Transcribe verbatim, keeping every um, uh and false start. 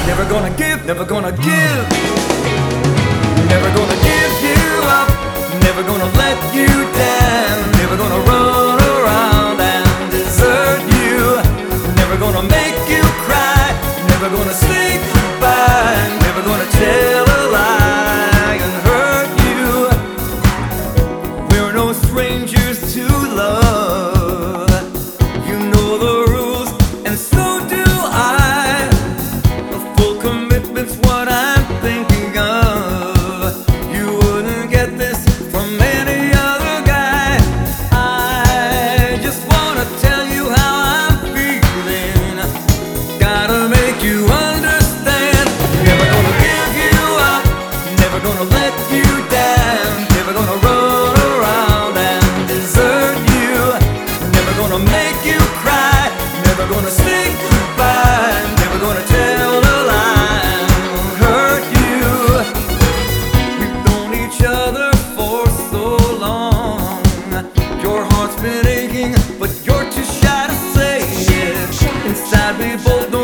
Never gonna give, never gonna give. Never gonna give you up. Never gonna let you down. Never gonna run around and desert you. Never gonna make you cry. Never gonna say goodbye. Never gonna tell a lie and hurt you. We're no strangers to love. You know the rules, and so do I. A full commitment's what I'm thinking of. You wouldn't get this from any other guy. I just wanna tell you how I'm feeling. Gotta make you understand. Never gonna give you up. Never gonna let you down. Never gonna run around and desert you. Never gonna make you cry. Never gonna say goodbye. Never gonna tell a lie and hurt you. We've known each other for so long. Your heart's been aching, but you're too shy to say it. Inside we both know